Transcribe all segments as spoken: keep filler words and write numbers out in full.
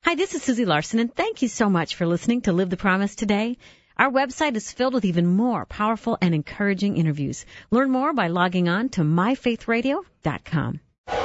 Hi, this is Susie Larson, and thank you so much for listening to Live the Promise today. Our website is filled with even more powerful and encouraging interviews. Learn more by logging on to my faith radio dot com.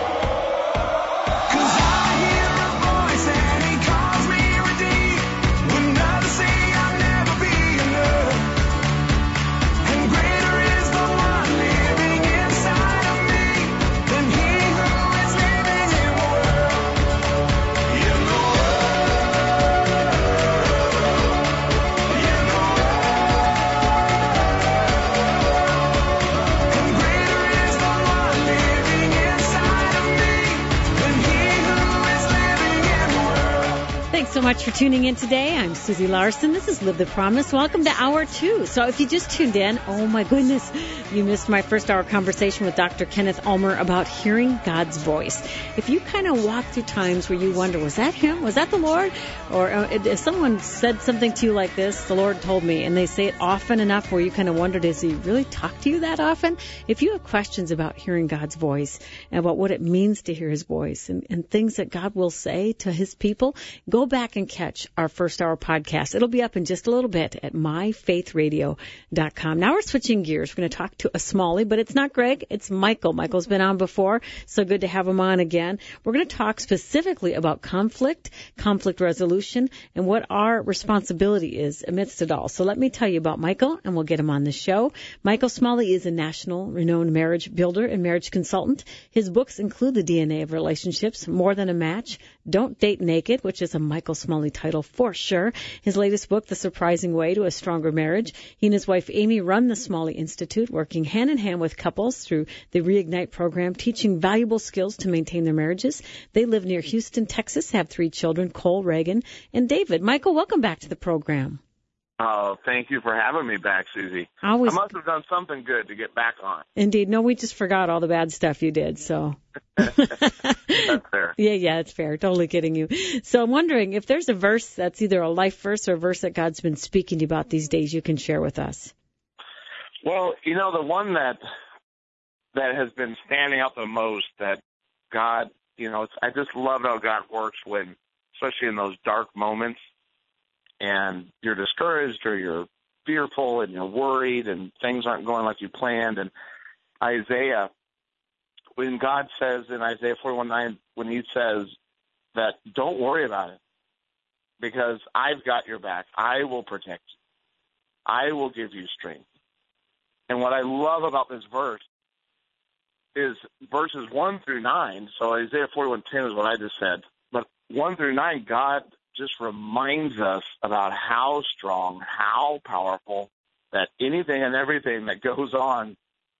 So much for tuning in today. I'm Susie Larson. This is Live the Promise. Welcome to Hour two. So if you just tuned in, oh my goodness, you missed my first hour conversation with Doctor Kenneth Ulmer about hearing God's voice. If you kind of walk through times where you wonder, was that him? Was that the Lord? Or uh, if someone said something to you like this, the Lord told me, and they say it often enough where you kind of wonder, does he really talk to you that often? If you have questions about hearing God's voice and about what it means to hear his voice and, and things that God will say to his people, go back and catch our first hour podcast. It'll be up in just a little bit at my faith radio dot com. Now we're switching gears. We're going to talk to a smallie, but it's not Greg. It's Michael. Michael's been on before, so good to have him on again. We're going to talk specifically about conflict, conflict resolution, and what our responsibility is amidst it all. So let me tell you about Michael, and we'll get him on the show. Michael Smalley is a national renowned marriage builder and marriage consultant. His books include The D N A of Relationships, More Than a Match, Don't Date Naked, which is a Michael Smalley title for sure. His latest book, The Surprising Way to a Stronger Marriage. He and his wife Amy run the Smalley Institute, working hand in hand with couples through the Reignite program, teaching valuable skills to maintain their marriages. They live near Houston, Texas, have three children, Cole, Reagan, and David. Michael, welcome back to the program. Oh, thank you for having me back, Susie. Always. I must have done something good to get back on. Indeed. No, we just forgot all the bad stuff you did, so. That's fair. Yeah, yeah, it's fair. Totally kidding you. So I'm wondering if there's a verse that's either a life verse or a verse that God's been speaking to you about these days you can share with us. Well, you know, the one that that has been standing out the most that God, you know, it's, I just love how God works when, especially in those dark moments, and you're discouraged or you're fearful and you're worried and things aren't going like you planned. And Isaiah, when God says in Isaiah forty-one nine, when he says that don't worry about it because I've got your back. I will protect you. I will give you strength. And what I love about this verse is verses one through nine. So Isaiah forty-one ten is what I just said. But one through nine, God just reminds us about how strong, how powerful, that anything and everything that goes on,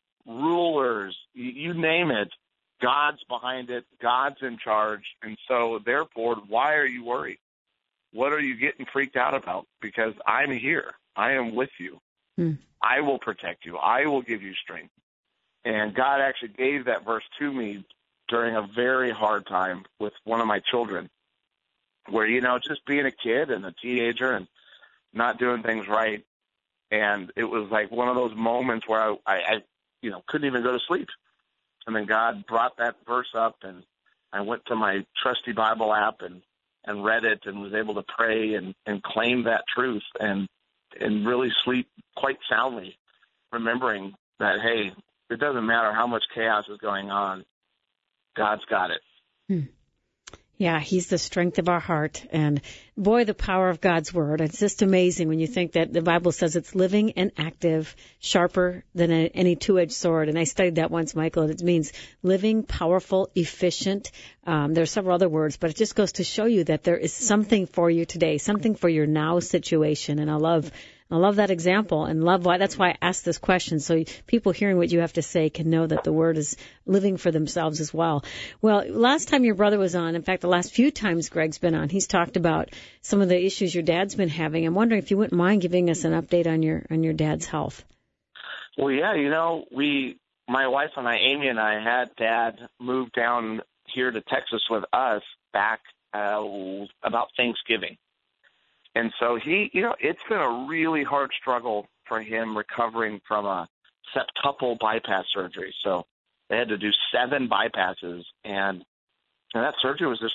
rulers, you, you name it, God's behind it, God's in charge. And so, therefore, why are you worried? What are you getting freaked out about? Because I'm here. I am with you. Hmm. I will protect you. I will give you strength. And God actually gave that verse to me during a very hard time with one of my children, where, you know, just being a kid and a teenager and not doing things right. And it was like one of those moments where I, I, I you know, couldn't even go to sleep. And then God brought that verse up, and I went to my trusty Bible app and, and read it and was able to pray and, and claim that truth and, and really sleep quite soundly, remembering that, hey, it doesn't matter how much chaos is going on, God's got it. Hmm. Yeah, he's the strength of our heart. And boy, the power of God's word. It's just amazing when you think that the Bible says it's living and active, sharper than a, any two-edged sword. And I studied that once, Michael, and it means living, powerful, efficient. Um, there are several other words, but it just goes to show you that there is something for you today, something for your now situation. And I love I love that example and love why. That's why I asked this question, so people hearing what you have to say can know that the word is living for themselves as well. Well, last time your brother was on, in fact, the last few times Greg's been on, he's talked about some of the issues your dad's been having. I'm wondering if you wouldn't mind giving us an update on your on your dad's health. Well, yeah, you know, we, my wife and I, Amy and I, had Dad move down here to Texas with us back uh, about Thanksgiving. And so he, you know, it's been a really hard struggle for him recovering from a septuple bypass surgery. So they had to do seven bypasses, and, and that surgery was just rough.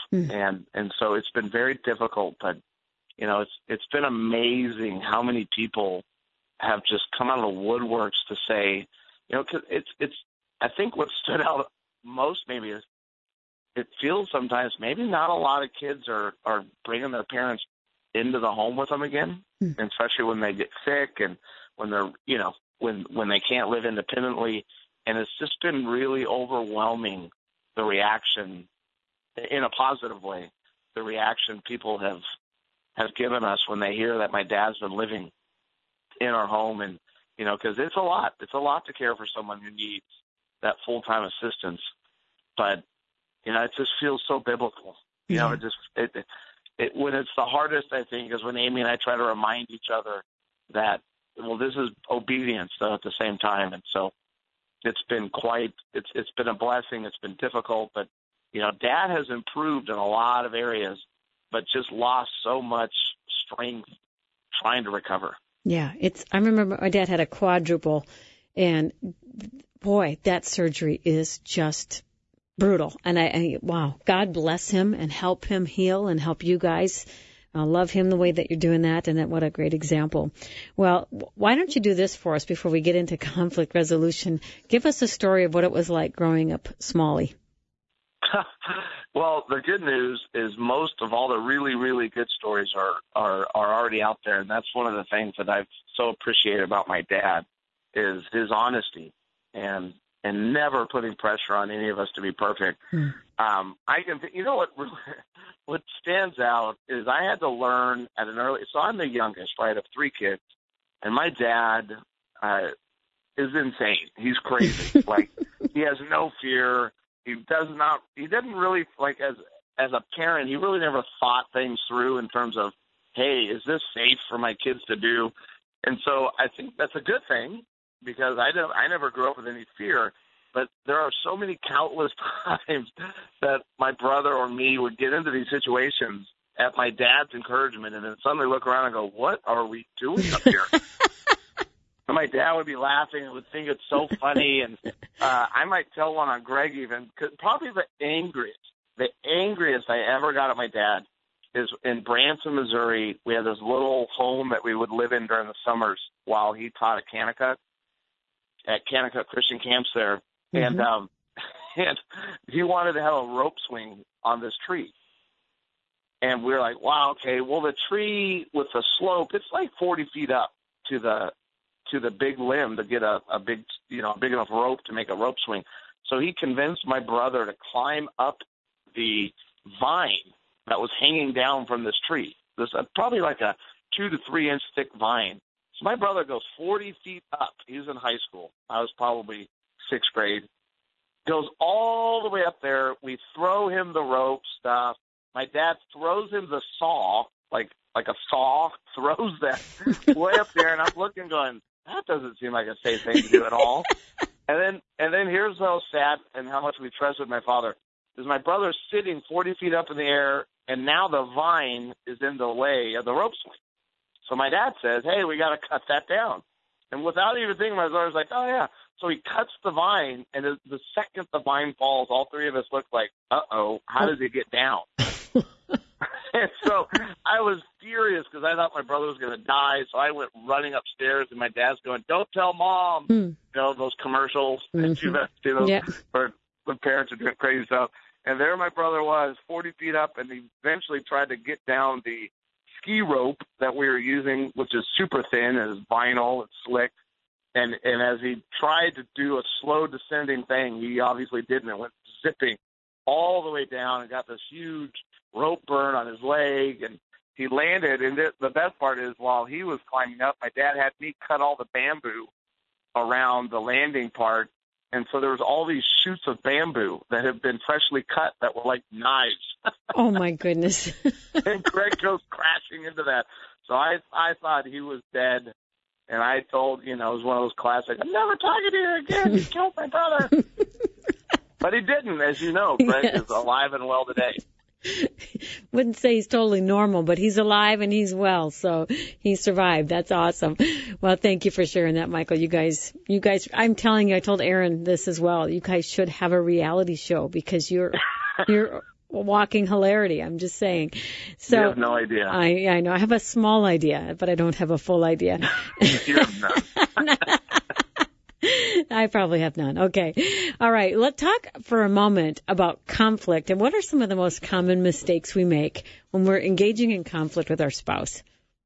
Mm. And and so it's been very difficult, but, you know, it's it's been amazing how many people have just come out of the woodworks to say, you know, 'cause it's, it's, I think what stood out most maybe is it feels sometimes maybe not a lot of kids are, are bringing their parents into the home with them again, mm. and especially when they get sick and when they're, you know, when, when they can't live independently. And it's just been really overwhelming, the reaction in a positive way, the reaction people have, have given us when they hear that my dad's been living in our home. And, you know, because it's a lot. It's a lot to care for someone who needs that full-time assistance. But, you know, it just feels so biblical. You know, it just, it, it, it, when it's the hardest, I think, is when Amy and I try to remind each other that, well, this is obedience, though, at the same time. And so it's been quite, it's it's been a blessing. It's been difficult. But, you know, Dad has improved in a lot of areas, but just lost so much strength trying to recover. Yeah, it's. I remember my dad had a quadruple, and boy, that surgery is just brutal. And I, I wow, God bless him and help him heal and help you guys. I love him the way that you're doing that, and that what a great example. Well, why don't you do this for us before we get into conflict resolution? Give us a story of what it was like growing up Smalley. Well, the good news is most of all the really, really good stories are, are, are already out there. And that's one of the things that I've so appreciated about my dad is his honesty and, and never putting pressure on any of us to be perfect. Mm. Um, I can, you know what, really, what stands out is I had to learn at an early, so I'm the youngest, right, of three kids. And my dad, uh, is insane. He's crazy. Like, he has no fear. He does not, he doesn't really, like, as as a parent, he really never thought things through in terms of, hey, is this safe for my kids to do? And so I think that's a good thing because I don't, I never grew up with any fear, but there are so many countless times that my brother or me would get into these situations at my dad's encouragement and then suddenly look around and go, what are we doing up here? And my dad would be laughing and would think it's so funny. And uh, I might tell one on Greg even, cause probably the angriest, the angriest I ever got at my dad is in Branson, Missouri. We had this little home that we would live in during the summers while he taught at Kanakuk, at Kanakuk Christian camps there. Mm-hmm. And, um, and he wanted to have a rope swing on this tree. And we were like, wow, okay, well, the tree with the slope, it's like forty feet up to the to the big limb to get a, a big, you know, big enough rope to make a rope swing. So he convinced my brother to climb up the vine that was hanging down from this tree. This uh, probably like a two to three inch thick vine. So my brother goes forty feet up. He was in high school. I was probably sixth grade. Goes all the way up there. We throw him the rope stuff. My dad throws him the saw, like like a saw, throws that way up there, and I'm looking going, that doesn't seem like a safe thing to do at all. And then and then here's how sad and how much we trusted my father. Is my brother sitting forty feet up in the air, and now the vine is in the way of the rope swing. So my dad says, hey, we got to cut that down. And without even thinking, my brother's like, oh, yeah. So he cuts the vine, and the second the vine falls, all three of us look like, uh-oh, how does it get down? And so I was furious because I thought my brother was going to die. So I went running upstairs, and my dad's going, don't tell Mom. Mm. You know, those commercials, mm-hmm. you know, yeah. where the parents are doing crazy stuff. And there my brother was, forty feet up, and he eventually tried to get down the ski rope that we were using, which is super thin and is vinyl, it's slick. And and as he tried to do a slow descending thing, he obviously didn't. It went zipping all the way down and got this huge rope burn on his leg. And he landed. And it, the best part is while he was climbing up, my dad had me cut all the bamboo around the landing part. And so there was all these shoots of bamboo that had been freshly cut that were like knives. Oh, my goodness. And Greg goes crashing into that. So I I thought he was dead. And I told, you know, it was one of those classic, I'm never talking to you again. You killed my brother. But he didn't, as you know. Greg yes. is alive and well today. Wouldn't say he's totally normal, but he's alive and he's well, so he survived. That's awesome. Well, thank you for sharing that, Michael. You guys, you guys, I'm telling you, I told Aaron this as well. You guys should have a reality show because you're, you're walking hilarity. I'm just saying. So you have no idea. I, I know. I have a small idea, but I don't have a full idea. You have none. I probably have none. Okay. All right. Let's talk for a moment about conflict and what are some of the most common mistakes we make when we're engaging in conflict with our spouse?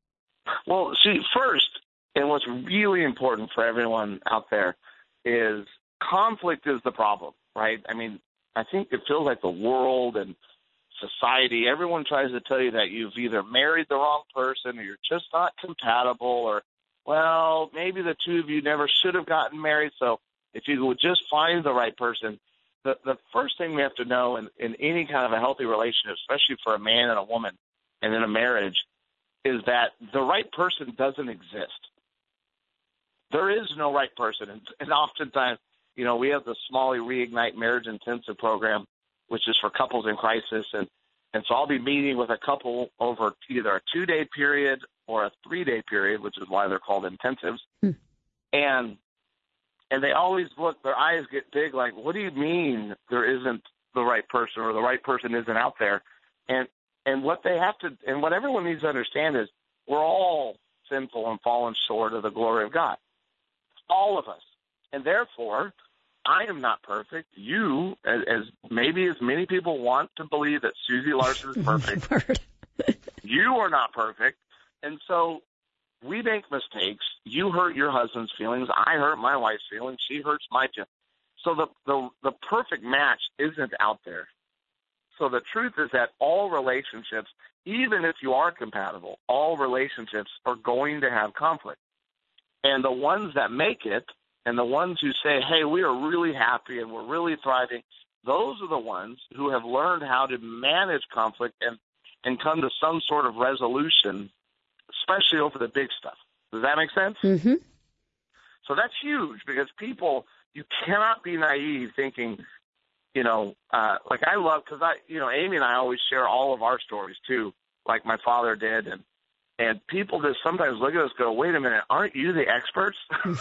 Well, see, first, and what's really important for everyone out there is conflict is the problem, right? I mean, I think it feels like the world and society, everyone tries to tell you that you've either married the wrong person or you're just not compatible or, well, maybe the two of you never should have gotten married. So if you would just find the right person, the, the first thing we have to know in, in any kind of a healthy relationship, especially for a man and a woman and in a marriage, is that the right person doesn't exist. There is no right person. And, and oftentimes, you know, we have the Smalley Reignite Marriage Intensive program, which is for couples in crisis. And, and so I'll be meeting with a couple over either a two-day period or a three-day period, which is why they're called intensives. Hmm. And and they always look, their eyes get big like, what do you mean there isn't the right person or the right person isn't out there? And and what they have to, and what everyone needs to understand is we're all sinful and fallen short of the glory of God. All of us. And therefore, I am not perfect. You, as, as maybe as many people want to believe that Susie Larson is perfect, you are not perfect. And so we make mistakes. You hurt your husband's feelings. I hurt my wife's feelings. She hurts my feelings. So the, the, the perfect match isn't out there. So the truth is that all relationships, even if you are compatible, all relationships are going to have conflict. And the ones that make it and the ones who say, hey, we are really happy and we're really thriving, those are the ones who have learned how to manage conflict and, and come to some sort of resolution, especially over the big stuff. Does that make sense? Mm-hmm. So that's huge because people, you cannot be naive thinking, you know, uh, like I love, because I, you know, Amy and I always share all of our stories too, like my father did. And, and people just sometimes look at us and go, wait a minute, aren't you the experts?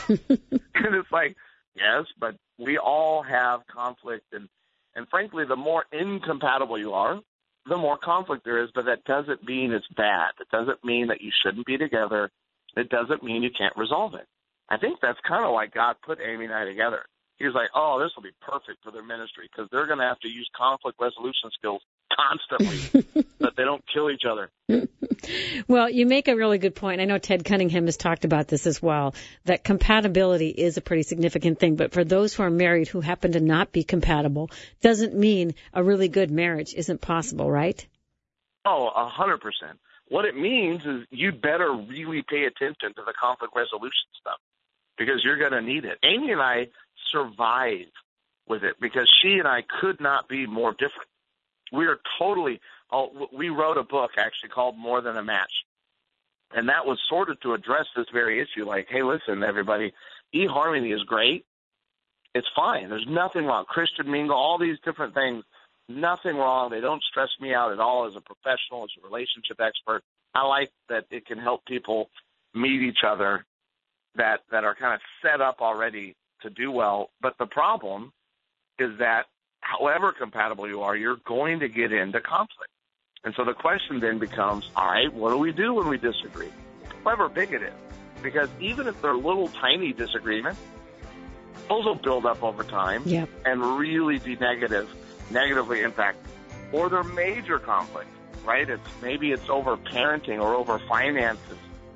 And it's like, yes, but we all have conflict. And, and frankly, the more incompatible you are, the more conflict there is, but that doesn't mean it's bad. It doesn't mean that you shouldn't be together. It doesn't mean you can't resolve it. I think that's kind of why God put Amy and I together. He was like, oh, this will be perfect for their ministry because they're going to have to use conflict resolution skills constantly, but they don't kill each other. Well, you make a really good point. I know Ted Cunningham has talked about this as well, that compatibility is a pretty significant thing. But for those who are married who happen to not be compatible, doesn't mean a really good marriage isn't possible, right? Oh, a hundred percent. What it means is you better really pay attention to the conflict resolution stuff because you're going to need it. Amy and I survive with it because she and I could not be more different. We are totally, oh, we wrote a book actually called More Than a Match. And that was sort of to address this very issue. Like, hey, listen, everybody, eHarmony is great. It's fine. There's nothing wrong. Christian Mingle, all these different things, nothing wrong. They don't stress me out at all as a professional, as a relationship expert. I like that it can help people meet each other that, that are kind of set up already to do well. But the problem is that however compatible you are, you're going to get into conflict. And so the question then becomes, all right, what do we do when we disagree? However big it is. Because even if they're little tiny disagreements, those will build up over time yep. and really be negative, negatively impact. Or they're major conflicts, right? It's maybe it's over parenting or over finances.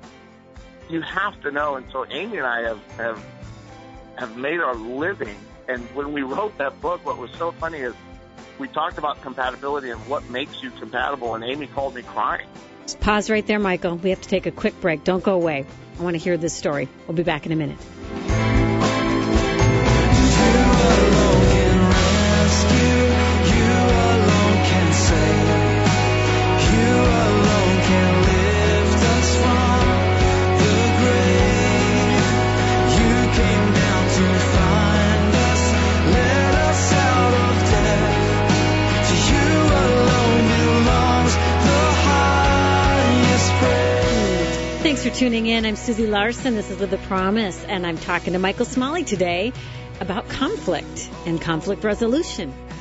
You have to know. And so Amy and I have, have, have made our living. And when we wrote that book, what was so funny is we talked about compatibility and what makes you compatible, and Amy called me crying. Just pause right there, Michael. We have to take a quick break. Don't go away. I want to hear this story. We'll be back in a minute. Thanks for tuning in. I'm Susie Larson. This is Live the Promise, and I'm talking to Michael Smalley today about conflict and conflict resolution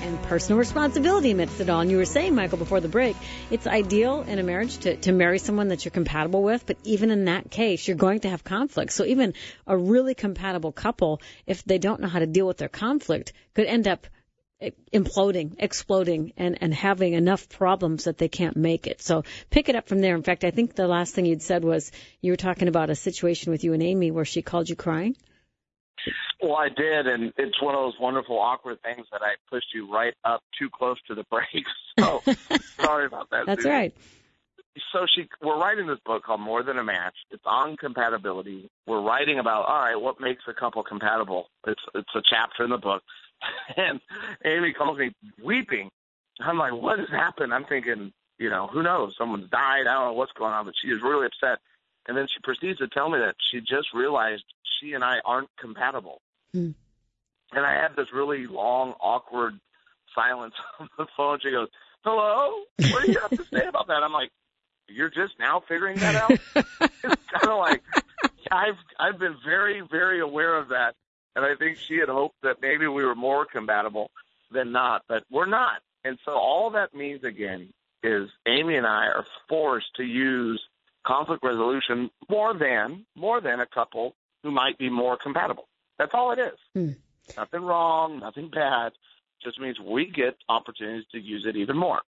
and personal responsibility amidst it all. And you were saying, Michael, before the break, it's ideal in a marriage to, to marry someone that you're compatible with, but even in that case, you're going to have conflict. So even a really compatible couple, if they don't know how to deal with their conflict, could end up imploding, exploding, and, and having enough problems that they can't make it. So pick it up from there. In fact, I think the last thing you'd said was you were talking about a situation with you and Amy where she called you crying. Well, I did, and it's one of those wonderful, awkward things that I pushed you right up too close to the brakes. So sorry about that. That's Susan. right. So she, we're writing this book called More Than a Match. It's on compatibility. We're writing about, all right, what makes a couple compatible? It's it's a chapter in the book. And Amy calls me weeping. I'm like, what has happened? I'm thinking, you know, who knows? Someone's died. I don't know what's going on, but she is really upset. And then she proceeds to tell me that she just realized she and I aren't compatible. Mm. And I had this really long, awkward silence on the phone. She goes, hello? What do you have to say about that? I'm like, you're just now figuring that out? It's kind of like, I've I've been very, very aware of that. And I think she had hoped that maybe we were more compatible than not, but we're not. And so all that means, again, is Amy and I are forced to use conflict resolution more than, more than a couple who might be more compatible. That's all it is. Hmm. Nothing wrong, nothing bad. Just means we get opportunities to use it even more.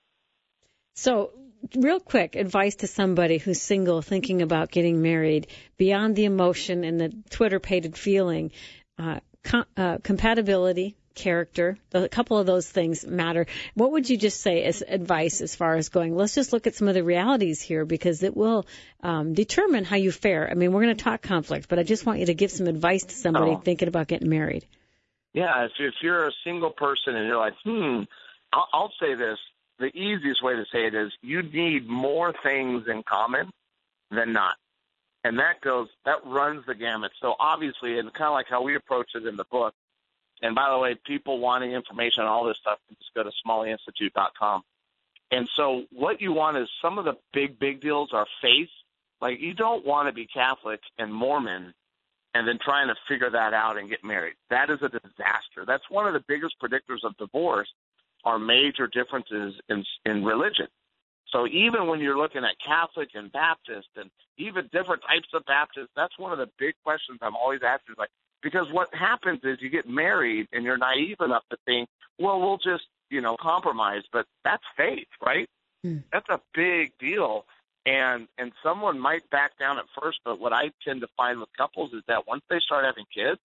So, real quick, advice to somebody who's single, thinking about getting married, beyond the emotion and the Twitter-pated feeling, uh, com- uh, compatibility, character, a couple of those things matter. What would you just say as advice as far as going, let's just look at some of the realities here, because it will um, determine how you fare. I mean, we're going to talk conflict, but I just want you to give some advice to somebody oh. thinking about getting married. Yeah, if, if you're a single person and you're like, hmm, I'll, I'll say this. The easiest way to say it is you need more things in common than not. And that goes, that runs the gamut. So obviously, and kind of like how we approach it in the book, and by the way, people wanting information on all this stuff, just go to smalley institute dot com. And so what you want is some of the big, big deals are faith. Like you don't want to be Catholic and Mormon and then trying to figure that out and get married. That is a disaster. That's one of the biggest predictors of divorce. Are major differences in in religion. So even when you're looking at Catholic and Baptist and even different types of Baptists, that's one of the big questions I'm always asking. Like, because what happens is you get married and you're naive enough to think, well, we'll just, you know, compromise. But that's faith, right? Hmm. That's a big deal. And and someone might back down at first, but what I tend to find with couples is that once they start having kids,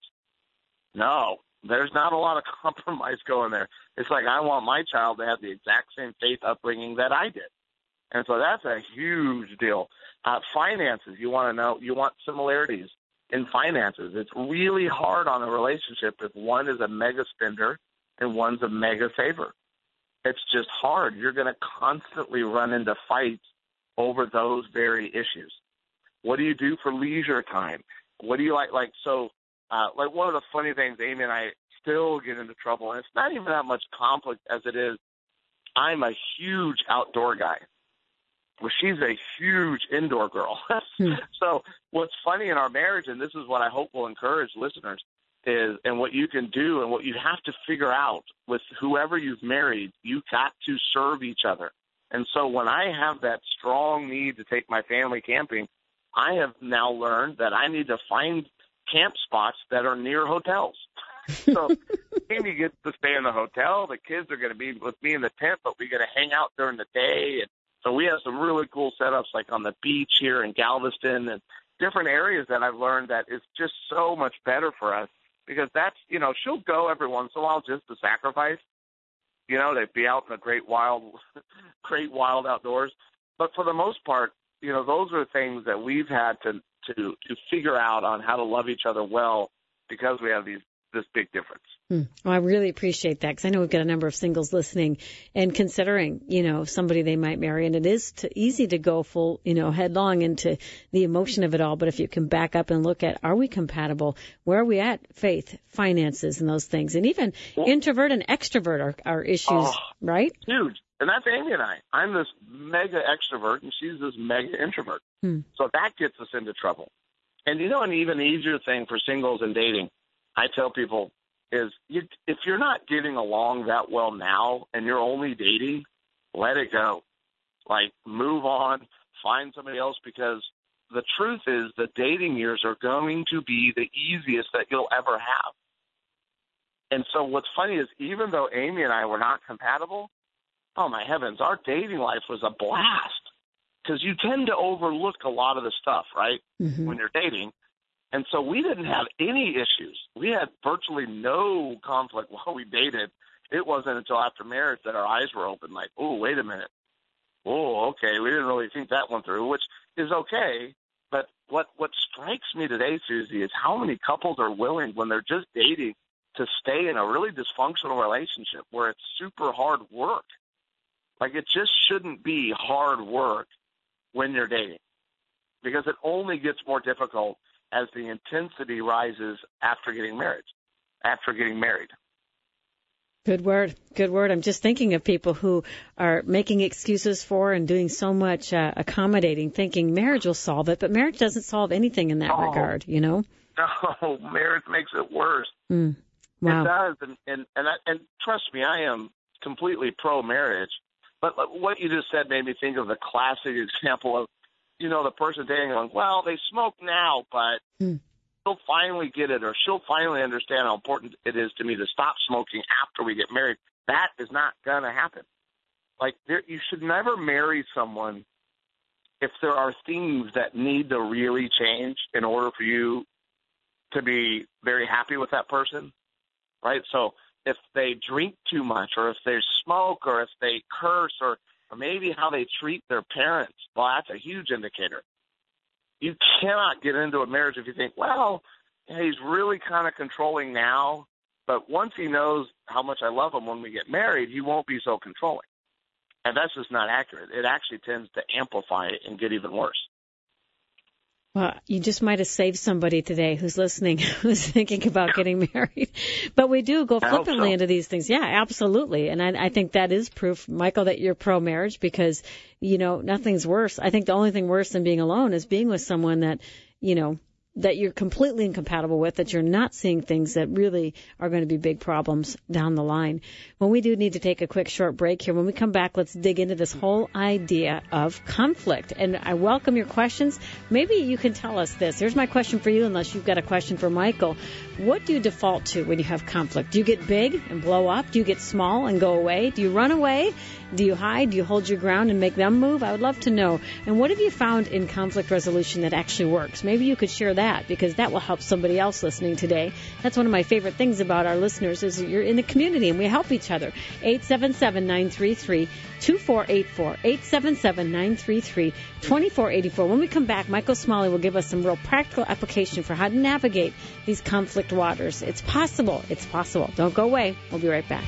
no. There's not a lot of compromise going there. It's like I want my child to have the exact same faith upbringing that I did. And so that's a huge deal. Uh, finances, you want to know, you want similarities in finances. It's really hard on a relationship if one is a mega spender and one's a mega saver. It's just hard. You're going to constantly run into fights over those very issues. What do you do for leisure time? What do you like? Like, so, Uh, like one of the funny things, Amy and I still get into trouble, and it's not even that much conflict as it is. I'm a huge outdoor guy. Well, she's a huge indoor girl. hmm. So what's funny in our marriage, and this is what I hope will encourage listeners, is, and what you can do and what you have to figure out with whoever you've married, you got to serve each other. And so when I have that strong need to take my family camping, I have now learned that I need to find camp spots that are near hotels. So Amy gets to stay in the hotel. The kids are going to be with me in the tent, but we're going to hang out during the day. And so we have some really cool setups like on the beach here in Galveston and different areas that I've learned that is just so much better for us because that's, you know, she'll go every once in a while just to sacrifice, you know, to be out in the great wild, great wild outdoors. But for the most part, you know, those are things that we've had to, to to figure out on how to love each other well because we have these this big difference. Hmm. Well, I really appreciate that because I know we've got a number of singles listening and considering, you know, somebody they might marry. And it is to, easy to go full, you know, headlong into the emotion of it all. But if you can back up and look at, are we compatible? Where are we at? Faith, finances, and those things. And even well, introvert and extrovert are, are issues, oh, right? Huge. And that's Amy and I. I'm this mega extrovert, and she's this mega introvert. Hmm. So that gets us into trouble. And, you know, an even easier thing for singles and dating, I tell people, is you, if you're not getting along that well now and you're only dating, let it go. Like, move on, find somebody else, because the truth is the dating years are going to be the easiest that you'll ever have. And so what's funny is even though Amy and I were not compatible, oh, my heavens, our dating life was a blast, because you tend to overlook a lot of the stuff, right, mm-hmm. when you're dating. And so we didn't have any issues. We had virtually no conflict while we dated. It wasn't until after marriage that our eyes were open, like, oh, wait a minute. Oh, okay, we didn't really think that one through, which is okay. But what, what strikes me today, Susie, is how many couples are willing, when they're just dating, to stay in a really dysfunctional relationship where it's super hard work. Like, it just shouldn't be hard work when you're dating, because it only gets more difficult as the intensity rises after getting married, after getting married. Good word. Good word. I'm just thinking of people who are making excuses for and doing so much uh, accommodating, thinking marriage will solve it, but marriage doesn't solve anything in that oh, regard, you know? No, marriage makes it worse. Mm, wow. It does. And, and, and, I, and trust me, I am completely pro-marriage. But what you just said made me think of the classic example of, you know, the person dating going, well, they smoke now, but mm. she'll finally get it, or she'll finally understand how important it is to me to stop smoking after we get married. That is not going to happen. Like, there, you should never marry someone if there are things that need to really change in order for you to be very happy with that person, right? So if they drink too much, or if they smoke, or if they curse, or, or maybe how they treat their parents, well, that's a huge indicator. You cannot get into a marriage if you think, well, he's really kind of controlling now, but once he knows how much I love him when we get married, he won't be so controlling. And that's just not accurate. It actually tends to amplify it and get even worse. Well, you just might have saved somebody today who's listening, who's thinking about getting married. But we do go flippantly so. into these things. Yeah, absolutely. And I, I think that is proof, Michael, that you're pro-marriage, because, you know, nothing's worse. I think the only thing worse than being alone is being with someone that, you know, that you're completely incompatible with, that you're not seeing things that really are going to be big problems down the line. When we do need to take a quick short break here, when we come back, let's dig into this whole idea of conflict. And I welcome your questions. Maybe you can tell us this. Here's my question for you, unless you've got a question for Michael. What do you default to when you have conflict? Do you get big and blow up? Do you get small and go away? Do you run away? Do you hide? Do you hold your ground and make them move? I would love to know. And what have you found in conflict resolution that actually works? Maybe you could share that, because that will help somebody else listening today. That's one of my favorite things about our listeners, is that you're in the community and we help each other. eight seven seven, nine three three, two four eight four, eight seven seven, nine three three, two four eight four. When we come back, Michael Smalley will give us some real practical application for how to navigate these conflict waters. It's possible. It's possible. Don't go away. We'll be right back.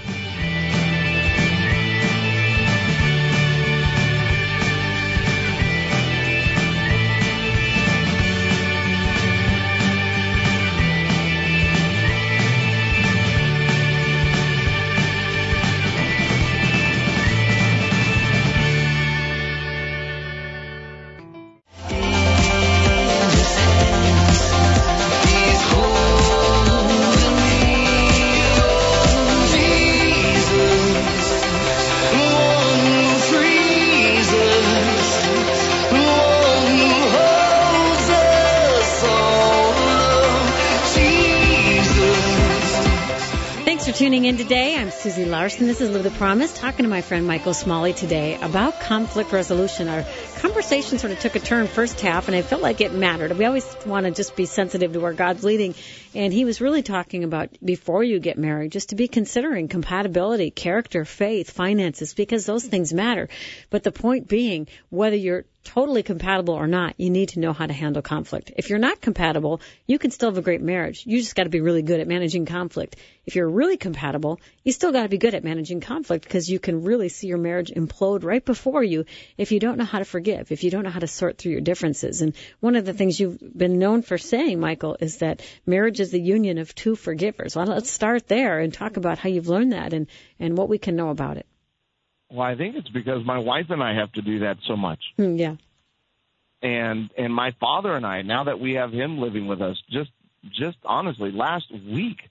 Tuning in today, I'm Susie Larson. This is Live the Promise, talking to my friend Michael Smalley today about conflict resolution. Our conversation sort of took a turn first half, and I felt like it mattered. We always want to just be sensitive to where God's leading, and he was really talking about before you get married, just to be considering compatibility, character, faith, finances, because those things matter. But the point being, whether you're totally compatible or not, you need to know how to handle conflict. If you're not compatible, you can still have a great marriage. You just got to be really good at managing conflict. If you're really compatible, you still got to be good at managing conflict, because you can really see your marriage implode right before you if you don't know how to forgive, if you don't know how to sort through your differences. And one of the things you've been known for saying, Michael, is that marriage is the union of two forgivers. Well, let's start there and talk about how you've learned that and, and what we can know about it. Well, I think it's because my wife and I have to do that so much. Mm, yeah. And and my father and I, now that we have him living with us, just just honestly, last week,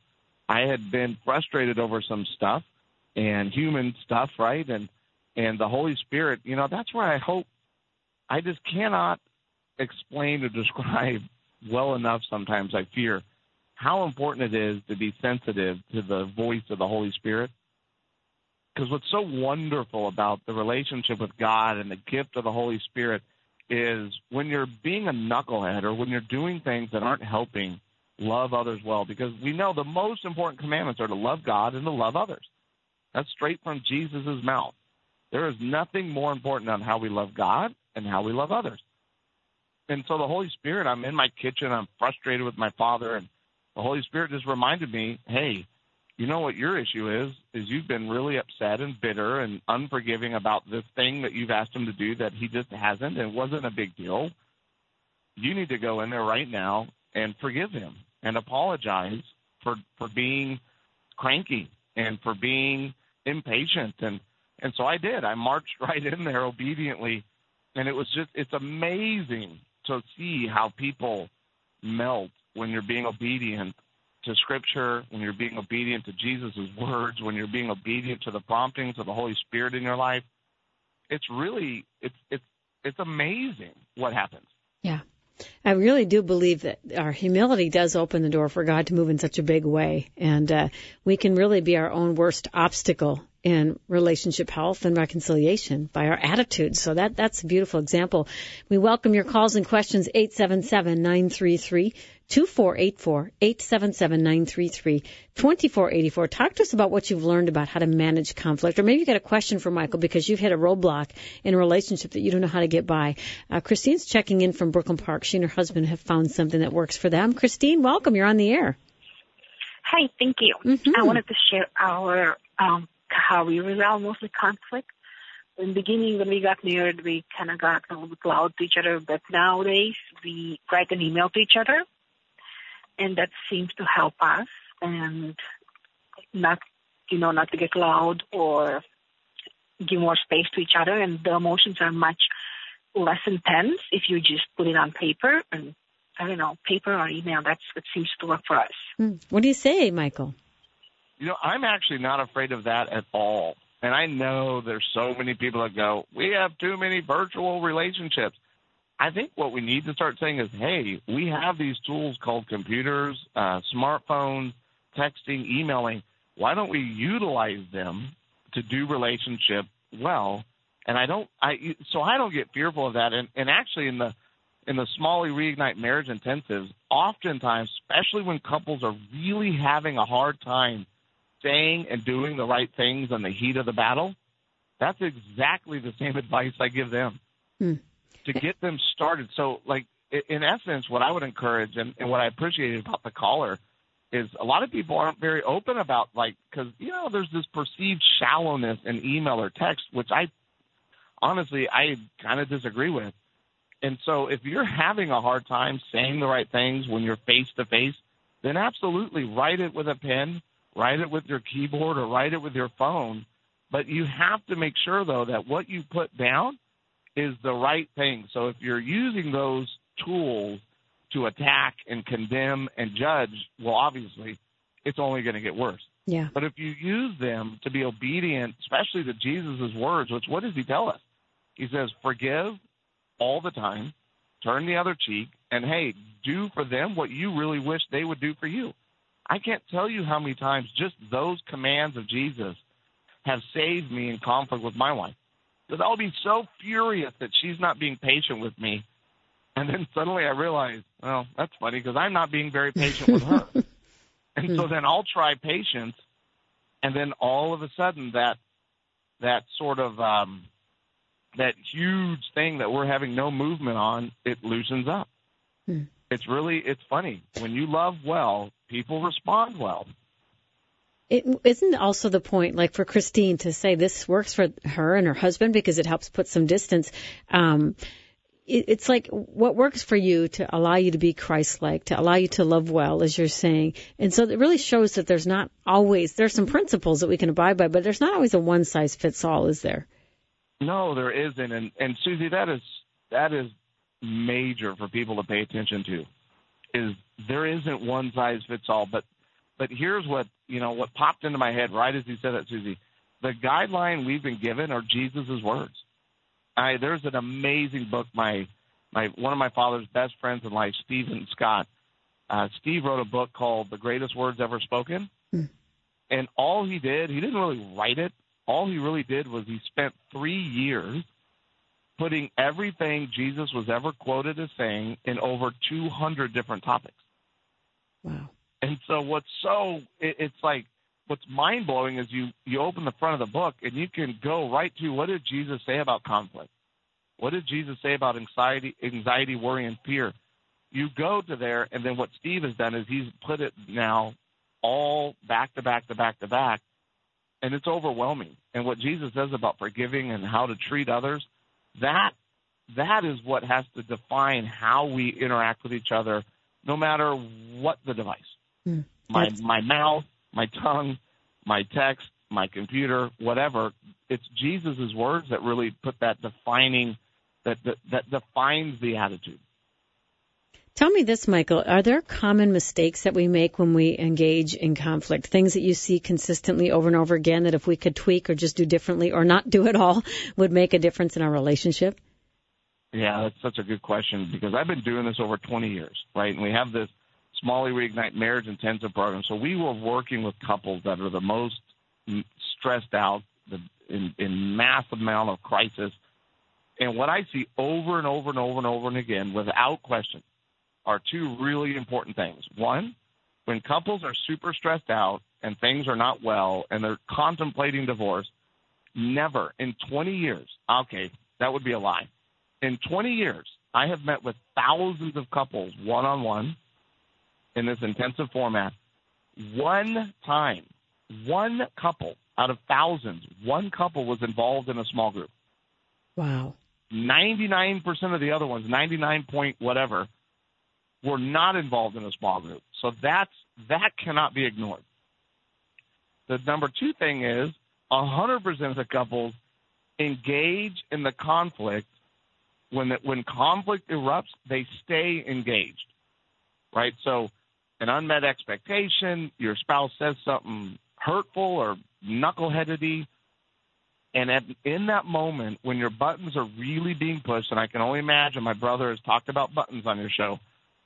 I had been frustrated over some stuff and human stuff, right? And and the Holy Spirit, you know, that's where I hope, I just cannot explain or describe well enough sometimes, I fear, how important it is to be sensitive to the voice of the Holy Spirit. Because what's so wonderful about the relationship with God and the gift of the Holy Spirit is when you're being a knucklehead or when you're doing things that aren't helping, love others well. Because we know the most important commandments are to love God and to love others. That's straight from Jesus' mouth. There is nothing more important than how we love God and how we love others. And so the Holy Spirit, I'm in my kitchen, I'm frustrated with my father, and the Holy Spirit just reminded me, hey, you know what your issue is, is you've been really upset and bitter and unforgiving about this thing that you've asked him to do that he just hasn't, and it wasn't a big deal. You need to go in there right now and forgive him and apologize for, for being cranky and for being impatient. And, and so I did. I marched right in there obediently, and it was just, it's amazing to see how people melt when you're being obedient to Scripture, when you're being obedient to Jesus' words, when you're being obedient to the promptings of the Holy Spirit in your life. It's really, it's it's it's amazing what happens. Yeah. I really do believe that our humility does open the door for God to move in such a big way. And uh, we can really be our own worst obstacle in relationship health and reconciliation by our attitudes. So that that's a beautiful example. We welcome your calls and questions, eight seven seven, nine three three, two four eight four, eight seven seven, nine three three, two four eight four. Talk to us about what you've learned about how to manage conflict. Or maybe you got a question for Michael because you've hit a roadblock in a relationship that you don't know how to get by. Uh, Christine's checking in from Brooklyn Park. She and her husband have found something that works for them. Christine, welcome. You're on the air. Hi, thank you. Mm-hmm. I wanted to share our um, how we resolve mostly conflict. In the beginning, when we got married, we kind of got a little bit loud to each other, but nowadays we write an email to each other, and that seems to help us and not, you know, not to get loud or give more space to each other, and the emotions are much less intense if you just put it on paper, and I don't know, paper or email, that's what seems to work for us. What do you say, Michael? You know, I'm actually not afraid of that at all. And I know there's so many people that go, we have too many virtual relationships. I think what we need to start saying is, hey, we have these tools called computers, uh, smartphones, texting, emailing. Why don't we utilize them to do relationship well? And I don't, I so I don't get fearful of that. And, and actually, in the in the Smalley Reignite Marriage Intensives, oftentimes, especially when couples are really having a hard time saying and doing the right things in the heat of the battle, that's exactly the same advice I give them hmm. to get them started. So, like, in essence, what I would encourage and, and what I appreciated about the caller is a lot of people aren't very open about, like, because, you know, there's this perceived shallowness in email or text, which I honestly, I kind of disagree with. And so if you're having a hard time saying the right things when you're face-to-face, then absolutely write it with a pen, write it with your keyboard, or write it with your phone. But you have to make sure, though, that what you put down is the right thing. So if you're using those tools to attack and condemn and judge, well, obviously, it's only going to get worse. Yeah. But if you use them to be obedient, especially to Jesus' words, which what does he tell us? He says, forgive all the time, turn the other cheek, and, hey, do for them what you really wish they would do for you. I can't tell you how many times just those commands of Jesus have saved me in conflict with my wife. Because I'll be so furious that she's not being patient with me. And then suddenly I realize, well, that's funny because I'm not being very patient with her. And so then I'll try patience, and then all of a sudden that that sort of um, that huge thing that we're having no movement on, it loosens up. Hmm. It's really, it's funny. When you love well, people respond well. It isn't also the point, like for Christine, to say this works for her and her husband because it helps put some distance. Um, it, it's like what works for you to allow you to be Christ-like, to allow you to love well, as you're saying. And so it really shows that there's not always, there's some principles that we can abide by, but there's not always a one-size-fits-all, is there? No, there isn't. And, and Susie, that is that is major for people to pay attention to, is there isn't one size fits all. But But here's what, you know, what popped into my head right as he said that, Susie. The guideline we've been given are Jesus' words. I, there's an amazing book. My, my one of my father's best friends in life, Stephen Scott, uh, Steve wrote a book called The Greatest Words Ever Spoken. Mm. And all he did, he didn't really write it. All he really did was he spent three years putting everything Jesus was ever quoted as saying in over two hundred different topics. Wow. And so what's so, it, it's like, what's mind-blowing is you, you open the front of the book and you can go right to what did Jesus say about conflict? What did Jesus say about anxiety, anxiety, worry, and fear? You go to there, and then what Steve has done is he's put it now all back to back to back to back, and it's overwhelming. And what Jesus says about forgiving and how to treat others, that that is what has to define how we interact with each other, no matter what the device. Mm, my my mouth, my tongue, my text, my computer, whatever. It's Jesus' words that really put that defining, that, that that defines the attitude. Tell me this, Michael. Are there common mistakes that we make when we engage in conflict? Things that you see consistently over and over again that if we could tweak or just do differently or not do at all would make a difference in our relationship? Yeah, that's such a good question because I've been doing this over twenty years, right? And we have this Smalley Reignite Marriage Intensive program. So we were working with couples that are the most stressed out, the, in, in massive amount of crisis. And what I see over and over and over and over and again, without question, are two really important things. One, when couples are super stressed out and things are not well and they're contemplating divorce, never in twenty years, okay, that would be a lie. In twenty years, I have met with thousands of couples one-on-one in this intensive format. One time, one couple out of thousands, one couple was involved in a small group. Wow. ninety-nine percent of the other ones, ninety-nine point whatever, were not involved in a small group. So that's, that cannot be ignored. The number two thing is one hundred percent of the couples engage in the conflict. When the, when conflict erupts, they stay engaged, right? So an unmet expectation, your spouse says something hurtful or knuckleheadedy, and at, in that moment when your buttons are really being pushed, and I can only imagine my brother has talked about buttons on your show,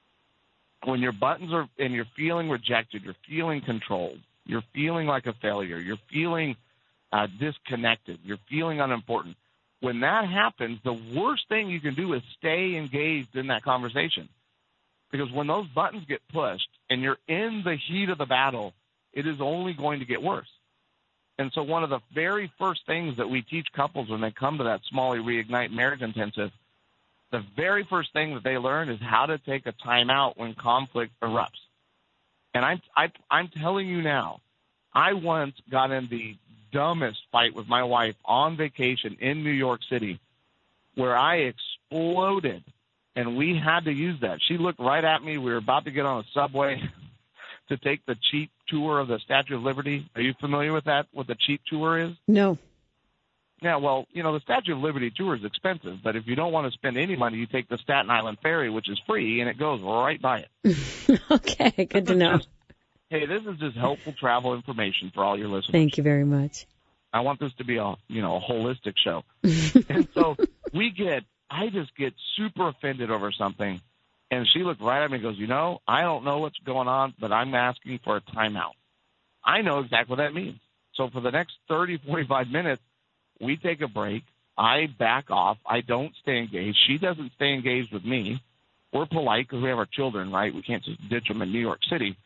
when your buttons are and you're feeling rejected, you're feeling controlled, you're feeling like a failure, you're feeling uh, disconnected, you're feeling unimportant. When that happens, the worst thing you can do is stay engaged in that conversation. Because when those buttons get pushed and you're in the heat of the battle, it is only going to get worse. And so one of the very first things that we teach couples when they come to that Smalley Reignite Marriage Intensive, the very first thing that they learn is how to take a time out when conflict erupts. And I'm, I, I'm telling you now, I once got in the dumbest fight with my wife on vacation in New York City where I exploded, and we had to use that. She looked right at me. We were about to get on a subway to take the cheap tour of the Statue of Liberty. Are you familiar with that, what the cheap tour is? No. Yeah, well, you know, the Statue of Liberty tour is expensive, but if you don't want to spend any money, you take the Staten Island Ferry, which is free, and it goes right by it. Okay, good to know. Hey, this is just helpful travel information for all your listeners. Thank you very much. I want this to be a, you know, a holistic show. And so we get, I just get super offended over something. And she looked right at me and goes, you know, I don't know what's going on, but I'm asking for a timeout. I know exactly what that means. So for the next thirty, forty-five minutes, we take a break. I back off. I don't stay engaged. She doesn't stay engaged with me. We're polite because we have our children, right? We can't just ditch them in New York City.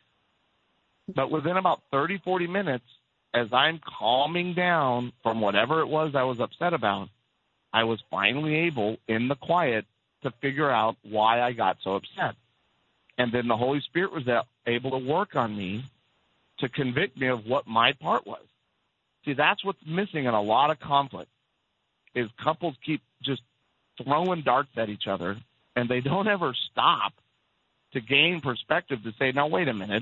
But within about thirty, forty minutes, as I'm calming down from whatever it was I was upset about, I was finally able, in the quiet, to figure out why I got so upset. And then the Holy Spirit was able to work on me to convict me of what my part was. See, that's what's missing in a lot of conflict, is couples keep just throwing darts at each other, and they don't ever stop to gain perspective to say, now, wait a minute.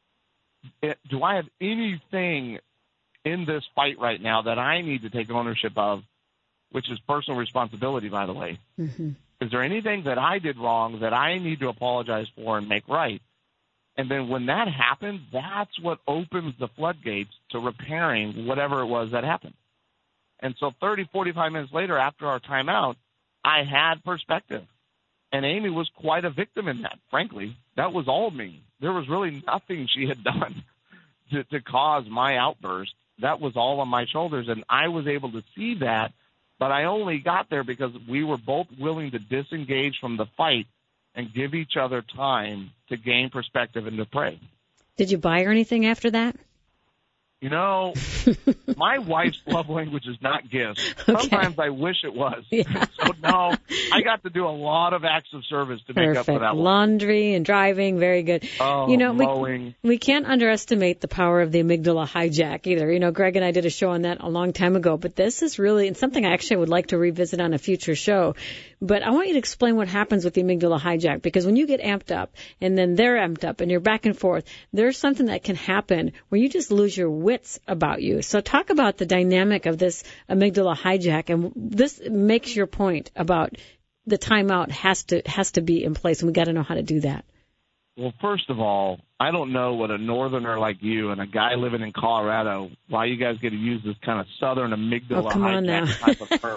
It, do I have anything in this fight right now that I need to take ownership of, which is personal responsibility, by the way? Mm-hmm. Is there anything that I did wrong that I need to apologize for and make right? And then when that happens, that's what opens the floodgates to repairing whatever it was that happened. And so thirty, forty-five minutes later, after our timeout, I had perspective. And Amy was quite a victim in that, frankly. That was all me. There was really nothing she had done to, to cause my outburst. That was all on my shoulders, and I was able to see that, but I only got there because we were both willing to disengage from the fight and give each other time to gain perspective and to pray. Did you buy her anything after that? You know, my wife's love language is not gifts. Okay. Sometimes I wish it was. Yeah. So, no, I got to do a lot of acts of service to make Perfect. up for that one. Laundry and driving, very good. Oh, you know, mowing. We, we can't underestimate the power of the amygdala hijack either. You know, Greg and I did a show on that a long time ago, but this is really and something I actually would like to revisit on a future show. But I want you to explain what happens with the amygdala hijack, because when you get amped up and then they're amped up and you're back and forth, there's something that can happen where you just lose your wits about you. So talk about the dynamic of this amygdala hijack, and this makes your point about the timeout has to has to be in place, and we got to know how to do that. Well, first of all, I don't know what a northerner like you and a guy living in Colorado, why you guys get to use this kind of southern amygdala oh, come on now. hijack type of term.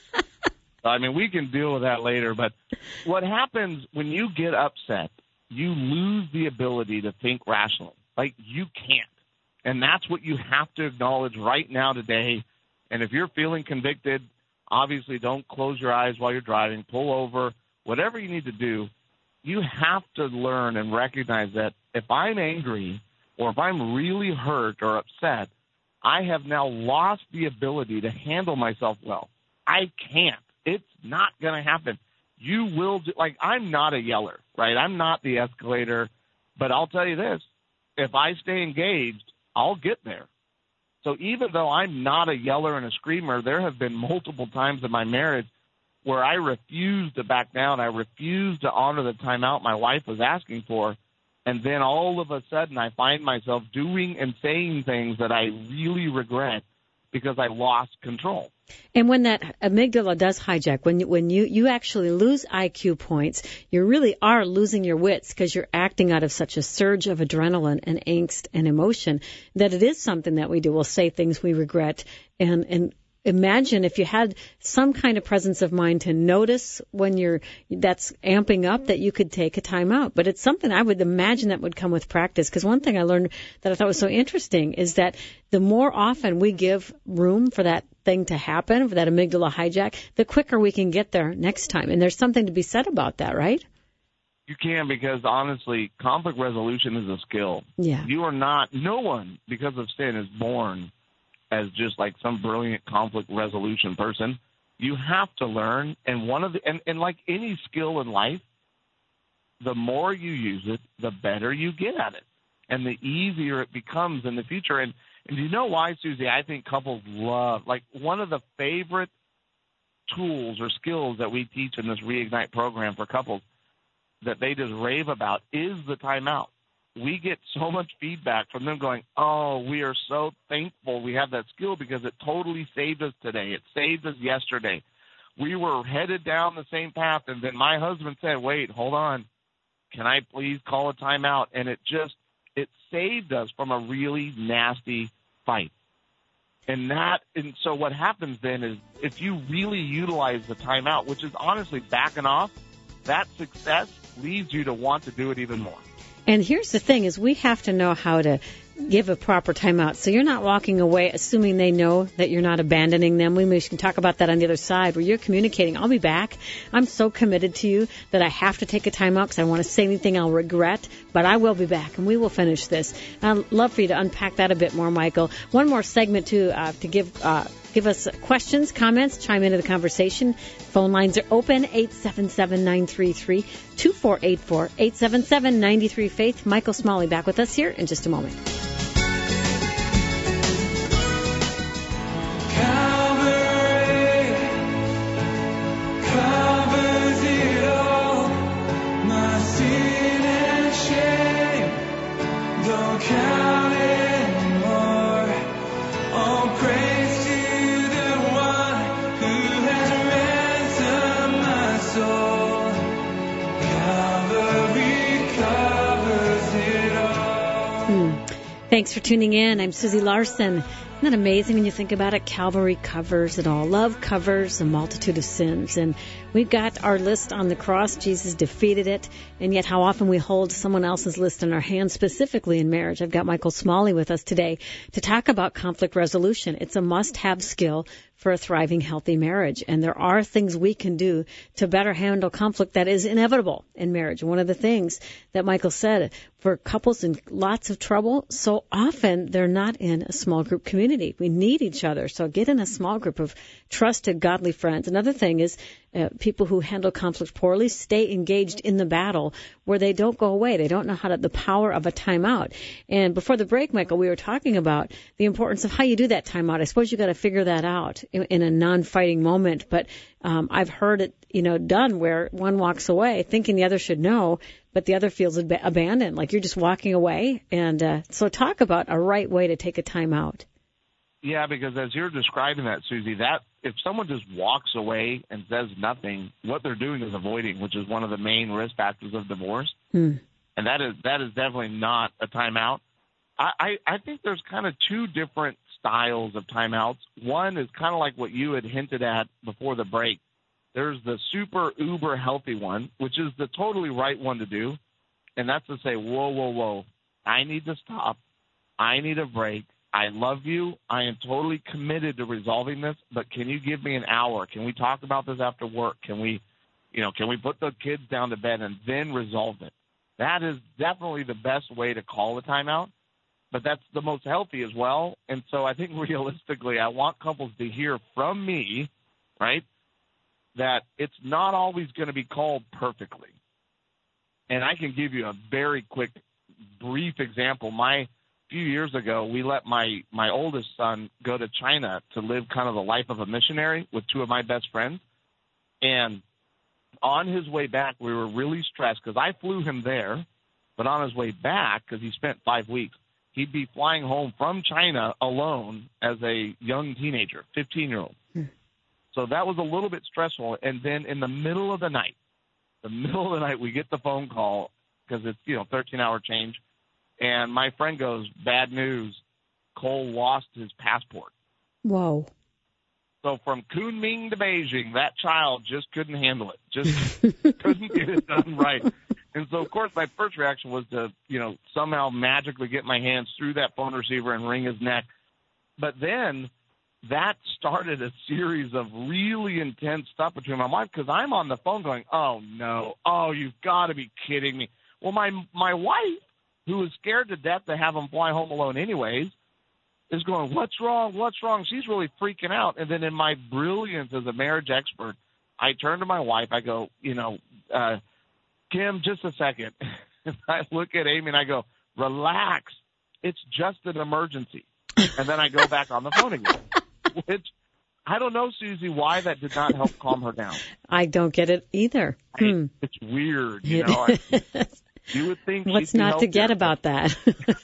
I mean, we can deal with that later, but what happens when you get upset, you lose the ability to think rationally. Like, you can't. And that's what you have to acknowledge right now today. And if you're feeling convicted, obviously don't close your eyes while you're driving. Pull over. Whatever you need to do, you have to learn and recognize that if I'm angry or if I'm really hurt or upset, I have now lost the ability to handle myself well. I can't. It's not going to happen. You will do, like, I'm not a yeller, right? I'm not the escalator. But I'll tell you this, if I stay engaged, I'll get there. So even though I'm not a yeller and a screamer, there have been multiple times in my marriage where I refused to back down. I refused to honor the timeout my wife was asking for. And then all of a sudden I find myself doing and saying things that I really regret because I lost control. And when that amygdala does hijack, when when you, you actually lose I Q points, you really are losing your wits because you're acting out of such a surge of adrenaline and angst and emotion that it is something that we do. We'll say things we regret. And, and imagine if you had some kind of presence of mind to notice when you're that's amping up that you could take a time out. But it's something I would imagine that would come with practice, because one thing I learned that I thought was so interesting is that the more often we give room for that thing to happen, for that amygdala hijack, the quicker we can get there next time. And there's something to be said about that, right? You can, because honestly, conflict resolution is a skill. Yeah. You are not, no one, because of sin, is born as just like some brilliant conflict resolution person. You have to learn, and one of the and, and like any skill in life, the more you use it, the better you get at it, and the easier it becomes in the future. And and you know why, Susie? I think couples love, like, one of the favorite tools or skills that we teach in this Reignite program for couples that they just rave about is the timeout. We get so much feedback from them going, oh, we are so thankful we have that skill because it totally saved us today. It saved us yesterday. We were headed down the same path, and then my husband said, wait, hold on. Can I please call a timeout? And it just, it saved us from a really nasty fight. And that, and so what happens then is if you really utilize the timeout, which is honestly backing off, that success leads you to want to do it even more. And here's the thing is we have to know how to give a proper timeout. So you're not walking away assuming they know that you're not abandoning them. We can talk about that on the other side where you're communicating. I'll be back. I'm so committed to you that I have to take a timeout because I don't want to say anything I'll regret, but I will be back and we will finish this. I'd love for you to unpack that a bit more, Michael. One more segment to, uh, to give, uh, Give us questions, comments, chime into the conversation. Phone lines are open, eight seven seven, nine three three, two four eight four, eight seven seven, nine three faith. Michael Smalley back with us here in just a moment. Calvary covers it Thanks for tuning in. I'm Susie Larson. Isn't that amazing when you think about it? Calvary covers it all. Love covers a multitude of sins. And we've got our list on the cross. Jesus defeated it. And yet how often we hold someone else's list in our hands, specifically in marriage. I've got Michael Smalley with us today to talk about conflict resolution. It's a must-have skill for a thriving, healthy marriage. And there are things we can do to better handle conflict that is inevitable in marriage. One of the things that Michael said, for couples in lots of trouble, so often they're not in a small group community. We need each other. So get in a small group of trusted, godly friends. Another thing is uh, people who handle conflict poorly stay engaged in the battle where they don't go away. They don't know how to, the power of a timeout. And before the break, Michael, we were talking about the importance of how you do that timeout. I suppose you got to figure that out in, in a non-fighting moment. But um, I've heard it, you know, done where one walks away thinking the other should know, but the other feels ab- abandoned, like you're just walking away. And uh, so talk about a right way to take a timeout. Yeah, because as you're describing that, Susie, that if someone just walks away and says nothing, what they're doing is avoiding, which is one of the main risk factors of divorce. Hmm. And that is that is definitely not a timeout. I, I, I think there's kind of two different styles of timeouts. One is kind of like what you had hinted at before the break. There's the super uber healthy one, which is the totally right one to do. And that's to say, whoa, whoa, whoa, I need to stop. I need a break. I love you. I am totally committed to resolving this, but can you give me an hour? Can we talk about this after work? Can we, you know, can we put the kids down to bed and then resolve it? That is definitely the best way to call a timeout, but that's the most healthy as well. And so I think realistically, I want couples to hear from me, right, that it's not always going to be called perfectly. And I can give you a very quick, brief example. My few years ago, we let my, my oldest son go to China to live kind of the life of a missionary with two of my best friends. And on his way back, we were really stressed because I flew him there. But on his way back, because he spent five weeks, he'd be flying home from China alone as a young teenager, fifteen-year-old. Hmm. So that was a little bit stressful. And then in the middle of the night, the middle of the night, we get the phone call because it's, you know, thirteen-hour change. And my friend goes, bad news, Cole lost his passport. Whoa. So from Kunming to Beijing, that child just couldn't handle it, just couldn't get it done right. And so, of course, my first reaction was to, you know, somehow magically get my hands through that phone receiver and wring his neck. But then that started a series of really intense stuff between my wife because I'm on the phone going, oh, no, oh, you've got to be kidding me. Well, my my wife, who was scared to death to have him fly home alone anyways, is going, what's wrong, what's wrong? She's really freaking out. And then in my brilliance as a marriage expert, I turn to my wife. I go, you know, uh, Kim, just a second. And I look at Amy and I go, relax. It's just an emergency. And then I go back on the phone again, which I don't know, Susie, why that did not help calm her down. I don't get it either. I, hmm. It's weird, you know. I, You would think what's not to get about that?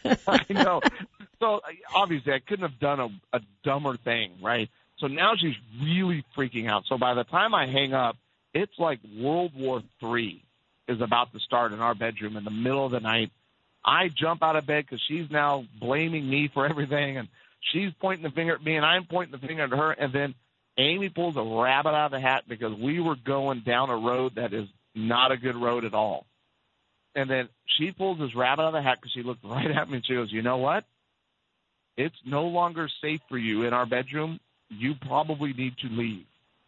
I know. So obviously, I couldn't have done a, a dumber thing, right? So now she's really freaking out. So by the time I hang up, it's like World War Three is about to start in our bedroom in the middle of the night. I jump out of bed because she's now blaming me for everything, and she's pointing the finger at me, and I'm pointing the finger at her. And then Amy pulls a rabbit out of the hat because we were going down a road that is not a good road at all. And then she pulls this rabbit out of the hat because she looked right at me and she goes, you know what? It's no longer safe for you in our bedroom. You probably need to leave.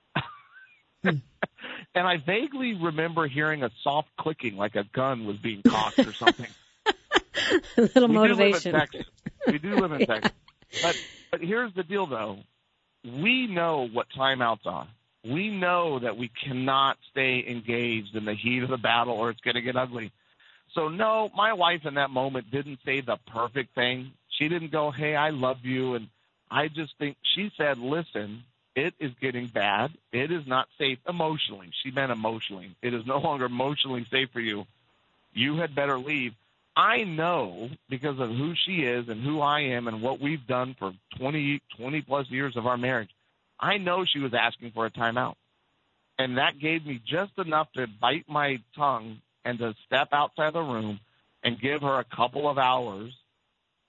And I vaguely remember hearing a soft clicking like a gun was being cocked or something. A little we motivation. Do live in Texas. We do live in yeah. Texas. But, but here's the deal, though. We know what timeouts are. We know that we cannot stay engaged in the heat of the battle or it's going to get ugly. So, no, my wife in that moment didn't say the perfect thing. She didn't go, hey, I love you. And I just think she said, listen, it is getting bad. It is not safe emotionally. She meant emotionally. It is no longer emotionally safe for you. You had better leave. I know because of who she is and who I am and what we've done for twenty, twenty plus years of our marriage, I know she was asking for a timeout. And that gave me just enough to bite my tongue and to step outside the room and give her a couple of hours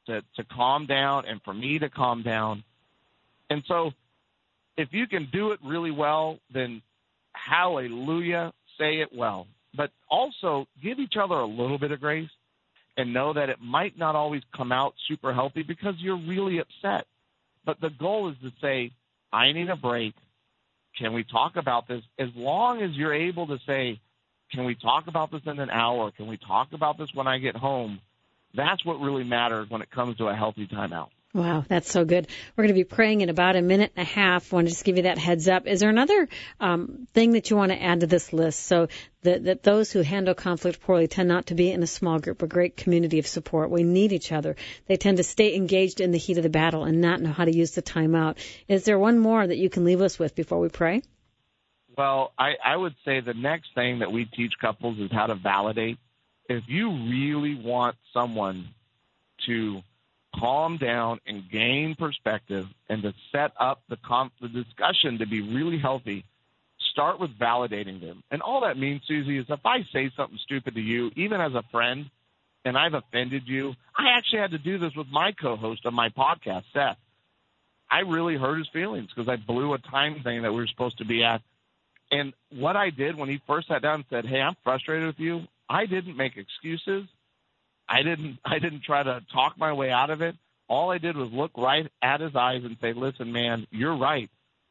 to, to calm down and for me to calm down. And so if you can do it really well, then hallelujah, say it well. But also give each other a little bit of grace and know that it might not always come out super healthy because you're really upset. But the goal is to say, I need a break. Can we talk about this? As long as you're able to say, can we talk about this in an hour? Can we talk about this when I get home? That's what really matters when it comes to a healthy timeout. Wow, that's so good. We're going to be praying in about a minute and a half. I want to just give you that heads up. Is there another um, thing that you want to add to this list so that, that those who handle conflict poorly tend not to be in a small group, a great community of support? We need each other. They tend to stay engaged in the heat of the battle and not know how to use the time out. Is there one more that you can leave us with before we pray? Well, I, I would say the next thing that we teach couples is how to validate. If you really want someone to calm down and gain perspective and to set up the, com- the discussion to be really healthy, start with validating them. And all that means, Susie, is if I say something stupid to you, even as a friend, and I've offended you, I actually had to do this with my co-host of my podcast, Seth. I really hurt his feelings because I blew a time thing that we were supposed to be at. And what I did when he first sat down and said, hey, I'm frustrated with you, I didn't make excuses. I didn't I didn't try to talk my way out of it. All I did was look right at his eyes and say, listen, man, you're right.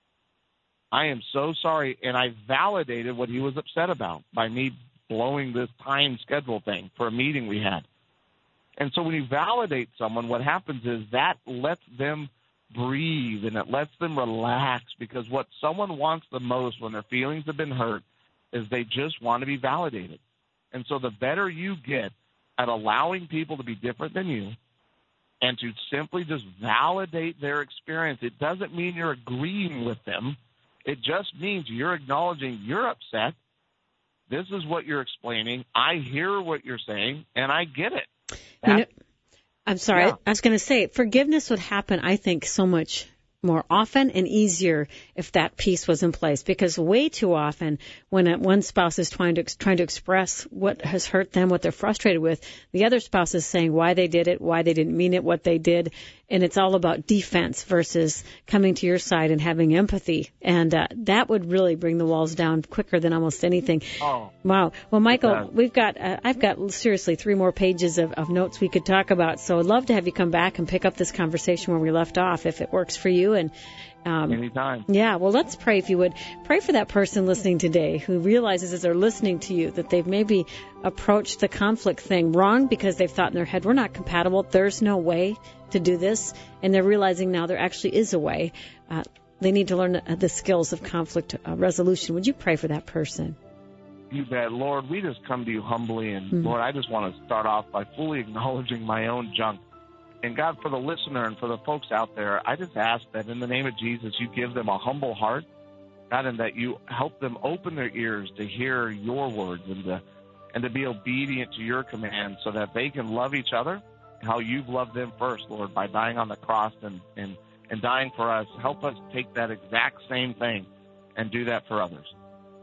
I am so sorry. And I validated what he was upset about by me blowing this time schedule thing for a meeting we had. And so when you validate someone, what happens is that lets them breathe and it lets them relax, because what someone wants the most when their feelings have been hurt is they just want to be validated. And so the better you get at allowing people to be different than you and to simply just validate their experience, it doesn't mean you're agreeing with them. It just means you're acknowledging you're upset. This is what you're explaining. I hear what you're saying, and I get it. That, you know, I'm sorry. Yeah. I was going to say forgiveness would happen, I think, so much more often and easier if that piece was in place, because way too often when a, one spouse is trying to trying to express what has hurt them, what they're frustrated with, the other spouse is saying why they did it, why they didn't mean it, what they did, and it's all about defense versus coming to your side and having empathy, and uh, that would really bring the walls down quicker than almost anything. Oh, wow. Well, Michael, we've got uh, I've got seriously three more pages of, of notes we could talk about, so I'd love to have you come back and pick up this conversation where we left off if it works for you. And um, anytime. Yeah, well, let's pray, if you would. Pray for that person listening today who realizes as they're listening to you that they've maybe approached the conflict thing wrong because they've thought in their head, we're not compatible, there's no way to do this, and they're realizing now there actually is a way. Uh, they need to learn the skills of conflict uh, resolution. Would you pray for that person? You bet. Lord, we just come to you humbly, and mm-hmm. Lord, I just want to start off by fully acknowledging my own junk. And God, for the listener and for the folks out there, I just ask that in the name of Jesus, you give them a humble heart, God, and that you help them open their ears to hear your words and to, and to be obedient to your commands so that they can love each other how you've loved them first, Lord, by dying on the cross and, and, and dying for us. Help us take that exact same thing and do that for others.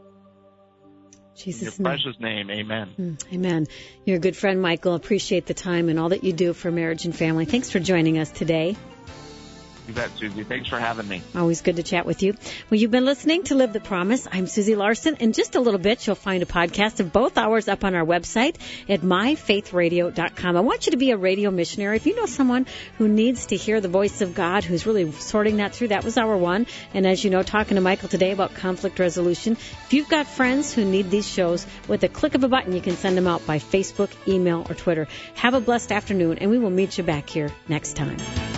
Jesus' In your name. precious name, amen. Mm, amen. You're a good friend, Michael. Appreciate the time and all that you do for marriage and family. Thanks for joining us today. You bet, Susie. Thanks for having me. Always good to chat with you. Well, you've been listening to Live the Promise. I'm Susie Larson. In just a little bit, you'll find a podcast of both hours up on our website at my faith radio dot com. I want you to be a radio missionary. If you know someone who needs to hear the voice of God, who's really sorting that through, that was hour one. And as you know, talking to Michael today about conflict resolution. If you've got friends who need these shows, with a click of a button, you can send them out by Facebook, email, or Twitter. Have a blessed afternoon, and we will meet you back here next time.